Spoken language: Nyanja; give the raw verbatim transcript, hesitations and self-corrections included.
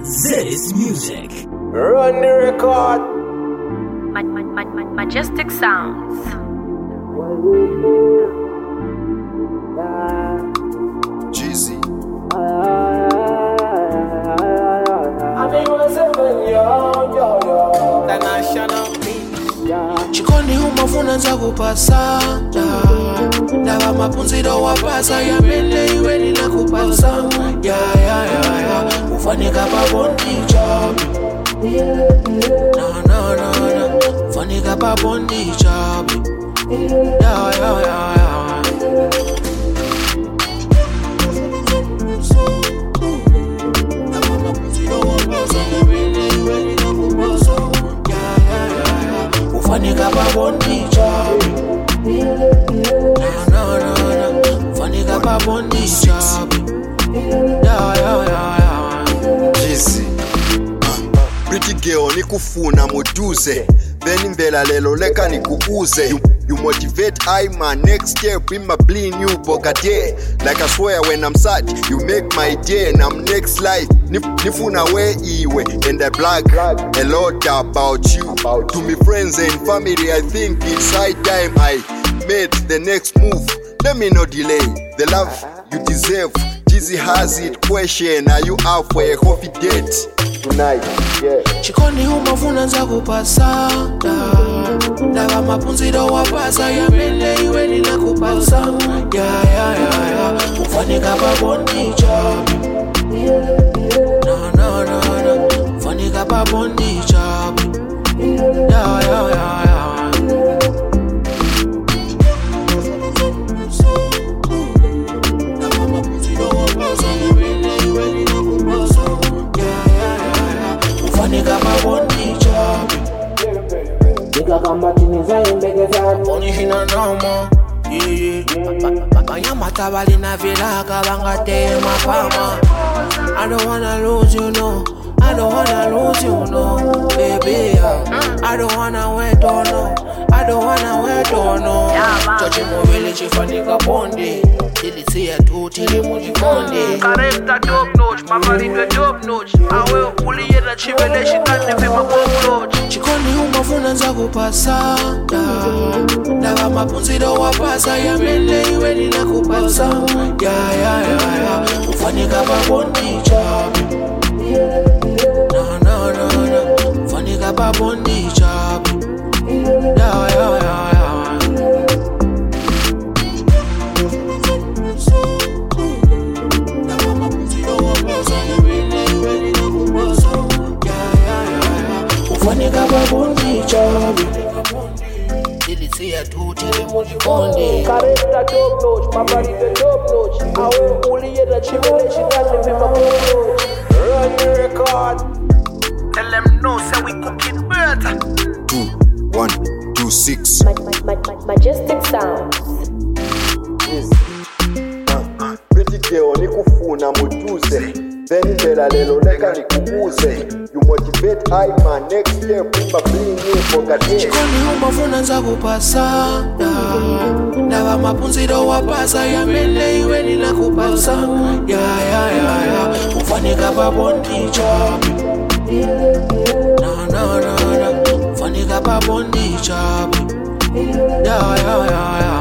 Zedis Music. Run the record. Ma- ma- ma- ma- Majestic Sounds. Jeezy. Chikoni umafuna nzakupasa Ndaba mapunziro wapasa ya mele iwe ninakupasa Ya ya ya ya Ufanika pabondi job Na na na na Ufanika pabondi job Ya ya ya ya Ufanika pabondi job No no no no Ufanika pabondi job Ya ya ya ya Jeezy. Uh, Pretty girl nikufuna muduze Then imvela lelo leka nikuuze You, you motivate I man next step in my bling you bogade Like I swear when I'm sad You make my day and I'm next life Nif, Nifuna we iwe and I brag a lot about you To me friends and family I think it's high time I made the next move Let me not delay the love you deserve Jeezy has it question Are you up for a coffee date tonight? Yeah. Chikoni umafuna nzakupasa Ndaba mapunziro wapasa ya mele iwe ninakupasa Ya ya ya ya Ufanika pabondi job No no no no Ufanika pabondi job Ya ya ya ya Ufanika pabondi job Nigga kamba tiniza imbegezani. Onishina nomo Yeah yeah Banyamata bali na vilaka bangatema pama I don't wanna lose you no I don't wanna lose you no Baby yeah. I don't wanna wait or no I don't wanna wait or no Chochi mwele chifanika bondi Tilisia tu tili mujifondi Kareta top notch, mafaridwe top notch. Awe uliye na chimele shikane vima bomlodge. Chikoni umafuna nzakupasa Ndaba mapunziro wapasa ya mele iwe ninakupasa Ya ya ya ya Ufanika pabondi job No no no no Ufanika pabondi job Ya ya ya ya Ufanika pabondi job Tilisia tu tili mujifondi Kareta top notch, mafaridwe top notch. Awe uliye na chimele shikane vima bomlodge. Run the record. Tell them no, say we cooking better. Two, one, two, six. Ma- ma- ma- ma- Majestic Sounds. Uh, Pretty girl nikufuna muduze Then imvela lelo leka nikuuze You motivate I man next step in my bling you bogade Chikoni umafuna nzakupasa Ndaba mapunziro wapasa ya mele iwe ninakupasa Ya ya ya ya Ufanika pabondi job No no no no Ufanika pabondi job Ya ya ya ya